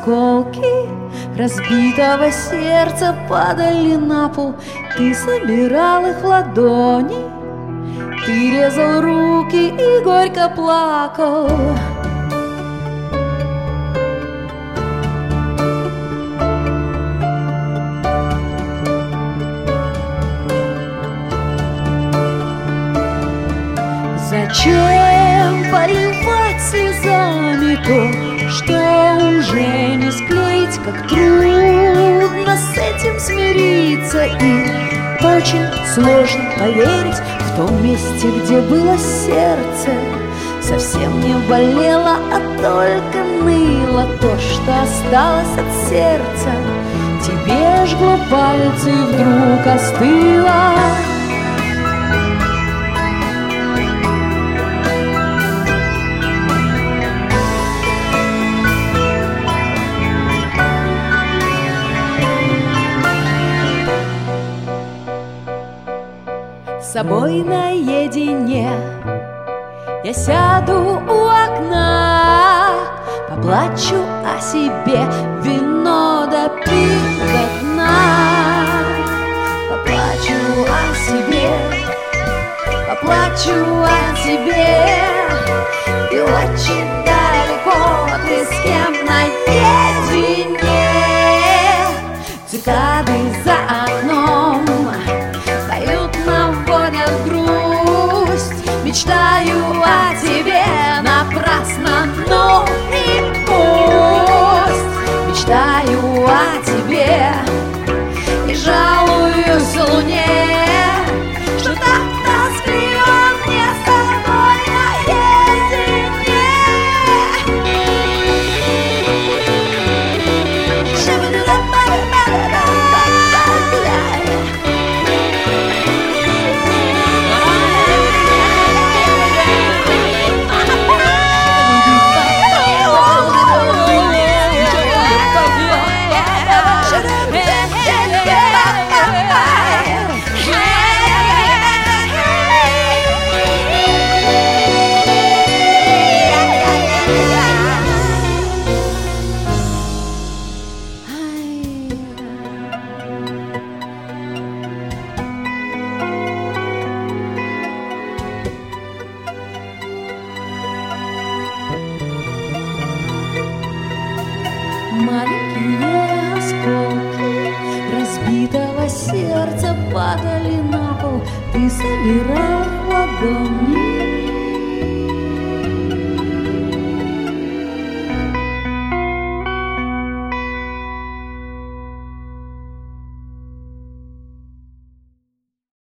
осколки разбитого сердца падали на пол. Ты собирал их в ладони, ты резал руки и горько плакал. Зачем поливать слезами то, что уже не склеить? Как трудно с этим смириться, и очень сложно поверить в том месте, где было сердце. Совсем не болело, а только ныло то, что осталось от сердца. Тебе жгло пальцы, вдруг остыло. С собой наедине я сяду у окна, поплачу о себе, вино допив до дна. Поплачу о себе, поплачу о тебе, и очень далеко ты с кем наедине. Цикады за окном поют, наводят грусть. Мечтаю о тебе напрасно, но и пусть. Мечтаю о тебе и жалуюсь луне, что так тоскливо мне с тобой наедине. Маленькие осколки разбитого сердца падали на пол. Ты собирал в ладони